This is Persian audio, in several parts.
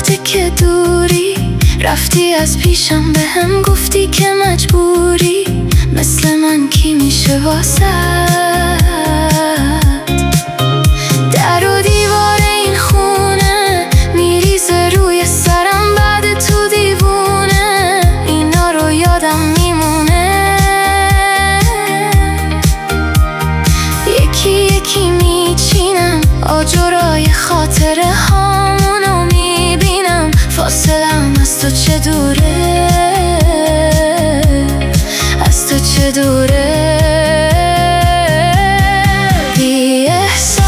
وقتی که دوری رفتی از پیشم، به هم گفتی که مجبوری. مثل من کی میشه واسه در و دیوار این خونه میریزه روی سرم، بعد تو دیوونه اینا رو یادم میمونه. یکی یکی میچینم آجرای خاطره هامونو میبینم، فاصلم از تو چه دوره، از تو چه دوره. بی احساس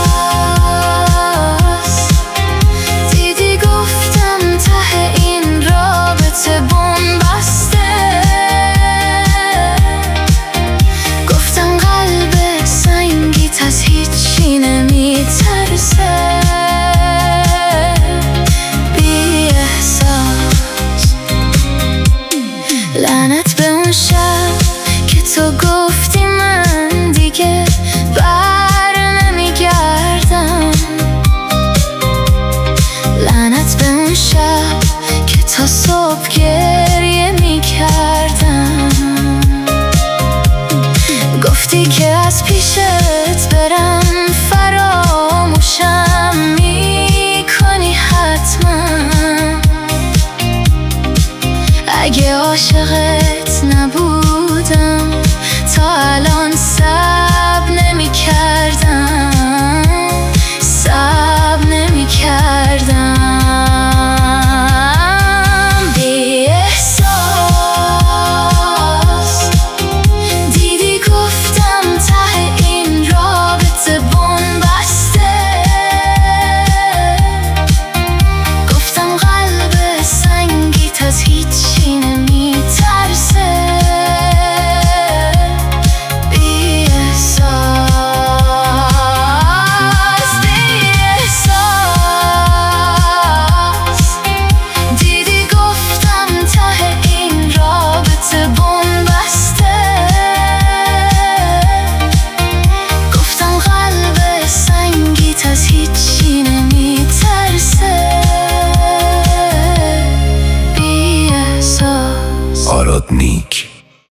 دیدی گفتم ته این رابطه بن‌بسته، گفتم قلب سنگیت از هیچی نمیترسه. بی احساس لعنت به اون شب که تو گفتی من دیگه بر نمیگردم، لعنت به اون شب که تا صبح گریه میکردم. گفتی که از پیشت برم فراموشم میکنی حتما، اگه عاشقت نبودم تا الان صبر نمی‌کردم، صبر نمی‌کردم. بی احساس دیدی گفتم ته این رابطه بن‌بسته، گفتم قلب سنگیت از هیچی نمیترسه. بی احساس، بی احساس دیدی گفتم ته این رابطه بن‌بسته، گفتم قلب سنگیت از هیچی نمیترسه. بی احساس آراد نیک.